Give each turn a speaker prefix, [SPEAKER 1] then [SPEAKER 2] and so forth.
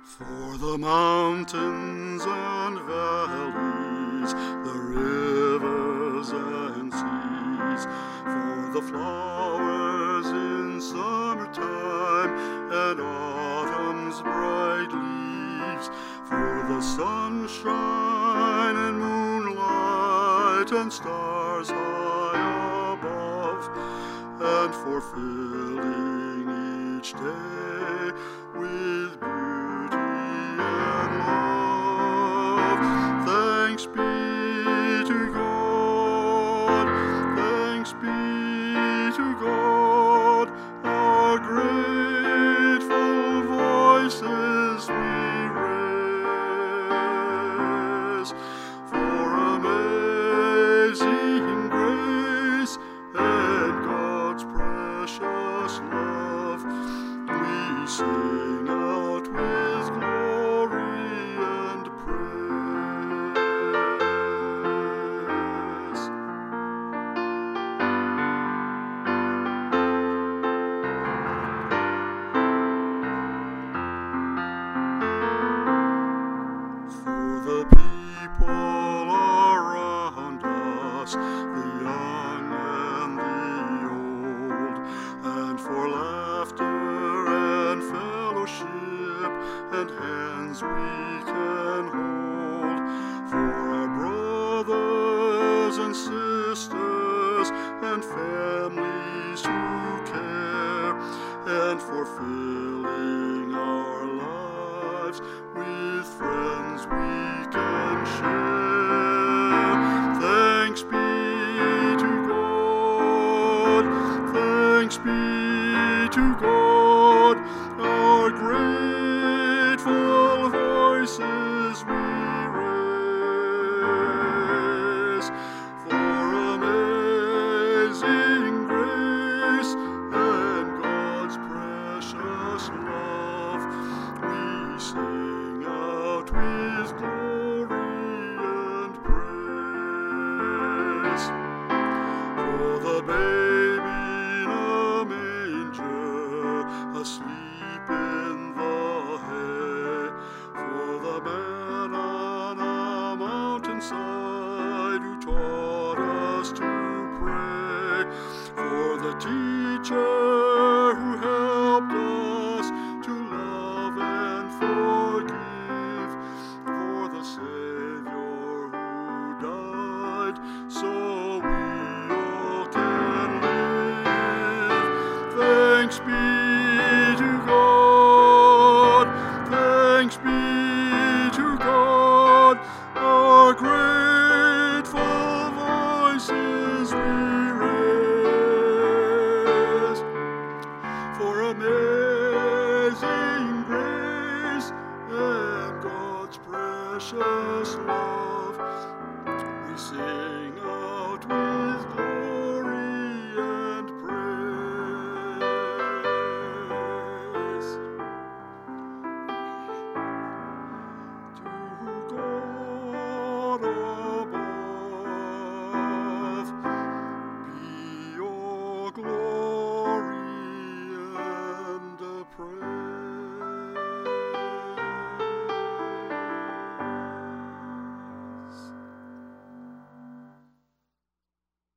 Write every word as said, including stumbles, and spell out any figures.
[SPEAKER 1] For the mountains and valleys, the rivers and seas, for the flowers in summertime and autumn's bright leaves, for the sunshine and moonlight and stars high above, and for filling each day with beauty and love. Thanks be to God, thanks be to God, our grateful voices we raise, for amazing grace and God's precious love. We sing out with glory and praise. For the people around us, the young and the old, and for laughter and fellowship and hands we can hold, for our brothers and sisters and families who care, and for filling our lives with friends we can share. Thanks be to God, thanks be to God, our grateful voices we raise, for amazing grace and God's precious love. We sing out with glory and praise. For the baby in a manger, asleep in the hay, for the man on a mountainside who taught us to pray, for the teacher